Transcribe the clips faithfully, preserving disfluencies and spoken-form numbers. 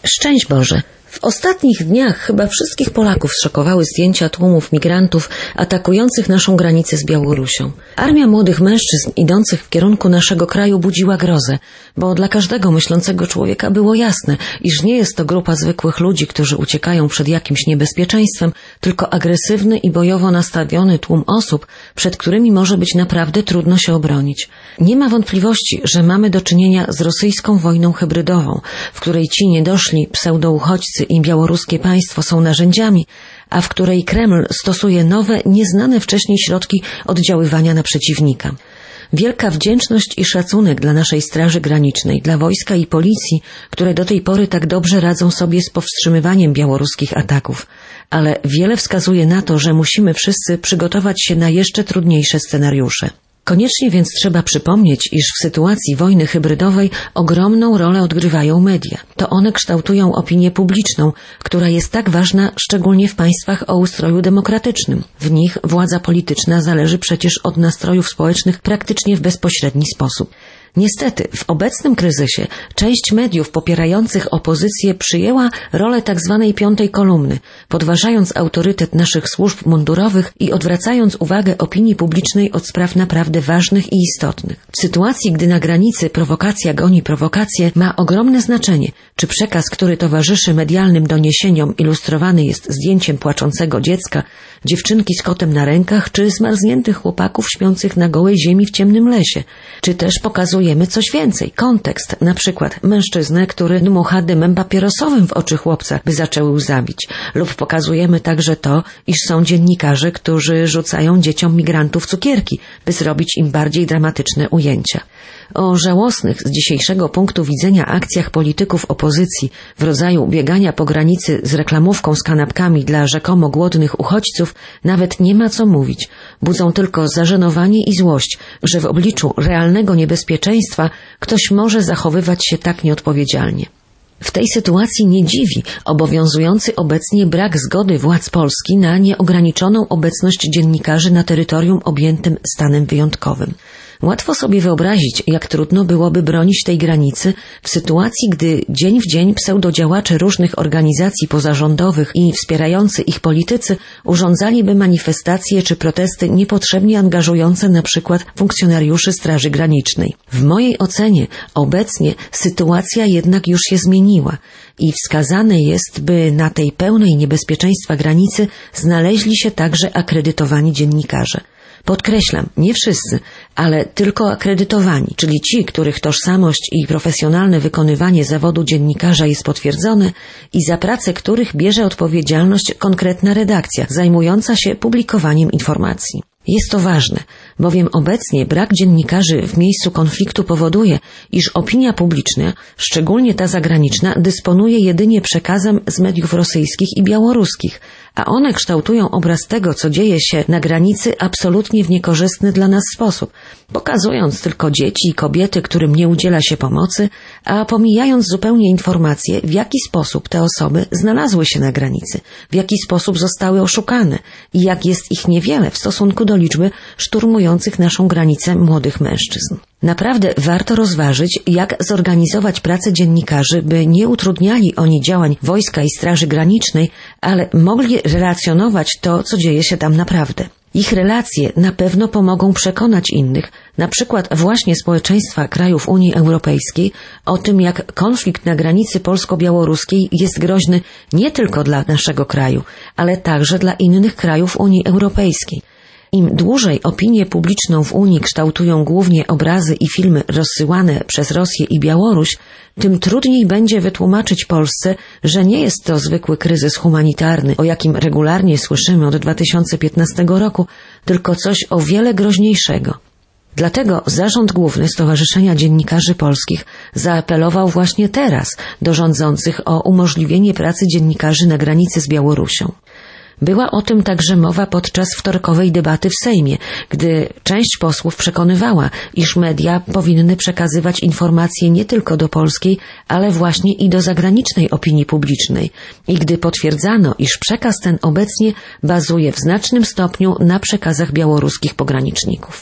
Szczęść Boże! W ostatnich dniach chyba wszystkich Polaków zszokowały zdjęcia tłumów migrantów atakujących naszą granicę z Białorusią. Armia młodych mężczyzn idących w kierunku naszego kraju budziła grozę, bo dla każdego myślącego człowieka było jasne, iż nie jest to grupa zwykłych ludzi, którzy uciekają przed jakimś niebezpieczeństwem, tylko agresywny i bojowo nastawiony tłum osób, przed którymi może być naprawdę trudno się obronić. Nie ma wątpliwości, że mamy do czynienia z rosyjską wojną hybrydową, w której ci niedoszli pseudouchodźcy i białoruskie państwo są narzędziami, a w której Kreml stosuje nowe, nieznane wcześniej środki oddziaływania na przeciwnika. Wielka wdzięczność i szacunek dla naszej Straży Granicznej, dla wojska i policji, które do tej pory tak dobrze radzą sobie z powstrzymywaniem białoruskich ataków. Ale wiele wskazuje na to, że musimy wszyscy przygotować się na jeszcze trudniejsze scenariusze. Koniecznie więc trzeba przypomnieć, iż w sytuacji wojny hybrydowej ogromną rolę odgrywają media. To one kształtują opinię publiczną, która jest tak ważna szczególnie w państwach o ustroju demokratycznym. W nich władza polityczna zależy przecież od nastrojów społecznych praktycznie w bezpośredni sposób. Niestety, w obecnym kryzysie część mediów popierających opozycję przyjęła rolę tzw. piątej kolumny, podważając autorytet naszych służb mundurowych i odwracając uwagę opinii publicznej od spraw naprawdę ważnych i istotnych. W sytuacji, gdy na granicy prowokacja goni prowokację, ma ogromne znaczenie, czy przekaz, który towarzyszy medialnym doniesieniom, ilustrowany jest zdjęciem płaczącego dziecka, dziewczynki z kotem na rękach, czy zmarzniętych chłopaków śpiących na gołej ziemi w ciemnym lesie, czy też pokazujemy coś więcej, kontekst, na przykład mężczyznę, który dmucha dymem papierosowym w oczy chłopca, by zaczęły łzy bić, lub pokazujemy także to, iż są dziennikarze, którzy rzucają dzieciom migrantów cukierki, by zrobić im bardziej dramatyczne ujęcia. O żałosnych z dzisiejszego punktu widzenia akcjach polityków opozycji w rodzaju biegania po granicy z reklamówką z kanapkami dla rzekomo głodnych uchodźców nawet nie ma co mówić. Budzą tylko zażenowanie i złość, że w obliczu realnego niebezpieczeństwa ktoś może zachowywać się tak nieodpowiedzialnie. W tej sytuacji nie dziwi obowiązujący obecnie brak zgody władz Polski na nieograniczoną obecność dziennikarzy na terytorium objętym stanem wyjątkowym. Łatwo sobie wyobrazić, jak trudno byłoby bronić tej granicy w sytuacji, gdy dzień w dzień pseudodziałacze różnych organizacji pozarządowych i wspierający ich politycy urządzaliby manifestacje czy protesty niepotrzebnie angażujące na przykład funkcjonariuszy Straży Granicznej. W mojej ocenie obecnie sytuacja jednak już się zmieniła i wskazane jest, by na tej pełnej niebezpieczeństwa granicy znaleźli się także akredytowani dziennikarze. Podkreślam, nie wszyscy, ale tylko akredytowani, czyli ci, których tożsamość i profesjonalne wykonywanie zawodu dziennikarza jest potwierdzone i za pracę których bierze odpowiedzialność konkretna redakcja zajmująca się publikowaniem informacji. Jest to ważne, bowiem obecnie brak dziennikarzy w miejscu konfliktu powoduje, iż opinia publiczna, szczególnie ta zagraniczna, dysponuje jedynie przekazem z mediów rosyjskich i białoruskich, a one kształtują obraz tego, co dzieje się na granicy absolutnie w niekorzystny dla nas sposób, pokazując tylko dzieci i kobiety, którym nie udziela się pomocy, a pomijając zupełnie informacje, w jaki sposób te osoby znalazły się na granicy, w jaki sposób zostały oszukane i jak jest ich niewiele w stosunku do liczby szturmujących naszą granicę młodych mężczyzn. Naprawdę warto rozważyć, jak zorganizować pracę dziennikarzy, by nie utrudniali oni działań wojska i Straży Granicznej, ale mogli relacjonować to, co dzieje się tam naprawdę. Ich relacje na pewno pomogą przekonać innych, na przykład właśnie społeczeństwa krajów Unii Europejskiej, o tym, jak konflikt na granicy polsko-białoruskiej jest groźny nie tylko dla naszego kraju, ale także dla innych krajów Unii Europejskiej. Im dłużej opinię publiczną w Unii kształtują głównie obrazy i filmy rozsyłane przez Rosję i Białoruś, tym trudniej będzie wytłumaczyć Polsce, że nie jest to zwykły kryzys humanitarny, o jakim regularnie słyszymy od dwa tysiące piętnastego roku, tylko coś o wiele groźniejszego. Dlatego Zarząd Główny Stowarzyszenia Dziennikarzy Polskich zaapelował właśnie teraz do rządzących o umożliwienie pracy dziennikarzy na granicy z Białorusią. Była o tym także mowa podczas wtorkowej debaty w Sejmie, gdy część posłów przekonywała, iż media powinny przekazywać informacje nie tylko do polskiej, ale właśnie i do zagranicznej opinii publicznej i gdy potwierdzano, iż przekaz ten obecnie bazuje w znacznym stopniu na przekazach białoruskich pograniczników.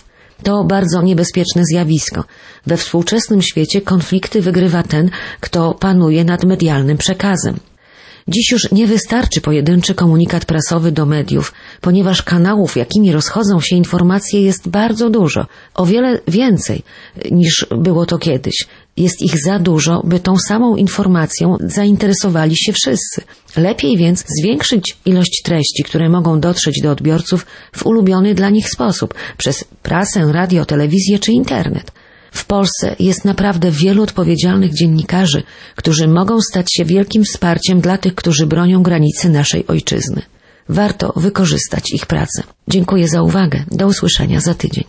To bardzo niebezpieczne zjawisko. We współczesnym świecie konflikty wygrywa ten, kto panuje nad medialnym przekazem. Dziś już nie wystarczy pojedynczy komunikat prasowy do mediów, ponieważ kanałów, jakimi rozchodzą się informacje, jest bardzo dużo, o wiele więcej niż było to kiedyś. Jest ich za dużo, by tą samą informacją zainteresowali się wszyscy. Lepiej więc zwiększyć ilość treści, które mogą dotrzeć do odbiorców w ulubiony dla nich sposób, przez prasę, radio, telewizję czy internet. W Polsce jest naprawdę wielu odpowiedzialnych dziennikarzy, którzy mogą stać się wielkim wsparciem dla tych, którzy bronią granicy naszej ojczyzny. Warto wykorzystać ich pracę. Dziękuję za uwagę. Do usłyszenia za tydzień.